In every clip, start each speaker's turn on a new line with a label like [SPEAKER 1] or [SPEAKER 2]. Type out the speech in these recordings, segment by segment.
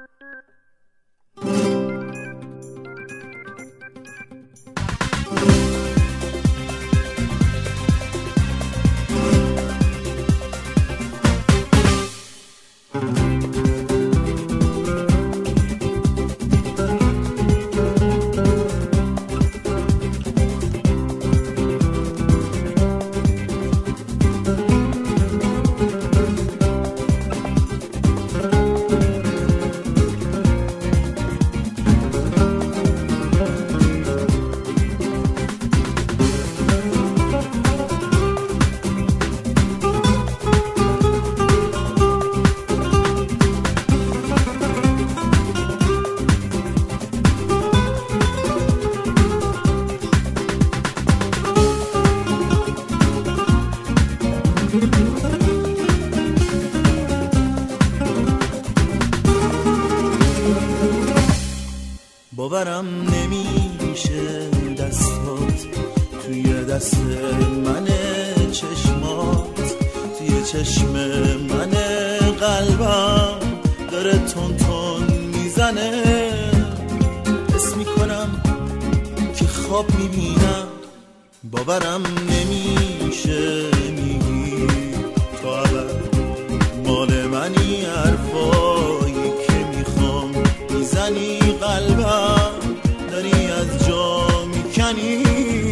[SPEAKER 1] باورم نمیشه دستات توی دست من، چشمات توی چشم من، قلبم داره تون تون میزنه. حس میکنم که خواب میبینم، باورم نمیشه میگی تو ابد مال منی، حرفایی که میخوام میزنی، قلبم داری از جا میکنی.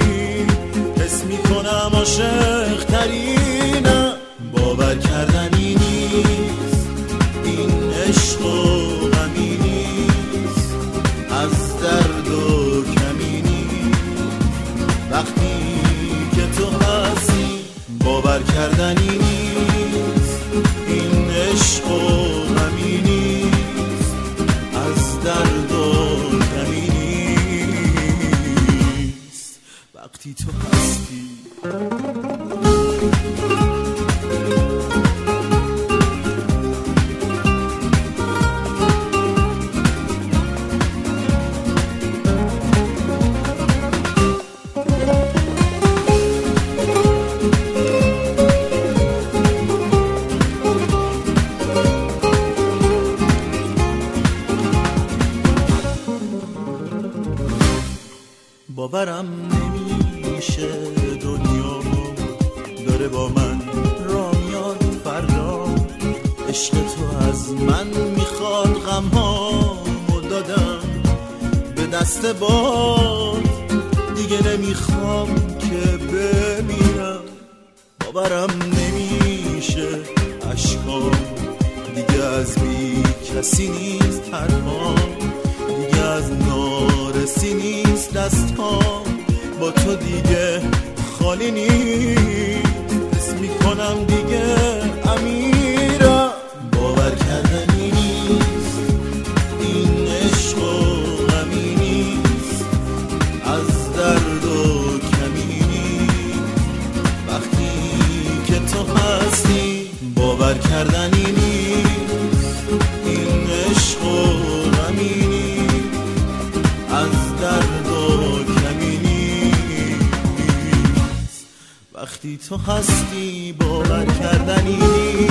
[SPEAKER 1] حس میکنم عاشق ترینم، باور کردنی نیست این عشق و غمی نیست، از درد و کمی نیست وقتی که تو هستی. باور کردنی نیست این عشق و غمی نیست، از درد و کمی نیست وقتی تو هستی. باورم نمیشه دنیا داره با من را میاد فردا. عشق تو از من میخواد، غمهامو دادم به دست باد، دیگه نمیخوام که بمیرم. باورم نمیشه اشکام دیگه از بی کسی نیست، حرفام دیگه از نارسی نیست، دستام با تو دیگه خالی نیست. حس میکنم دیگه امیرم، باور کردنی نیست این عشق و غمی نیست، از درد و کمی نیست وقتی که تو هستی. باور کردنی نیست این عشق و غمی نیست، از درد و کمی نیست وقتی تو هستی. باور کردنی نیست.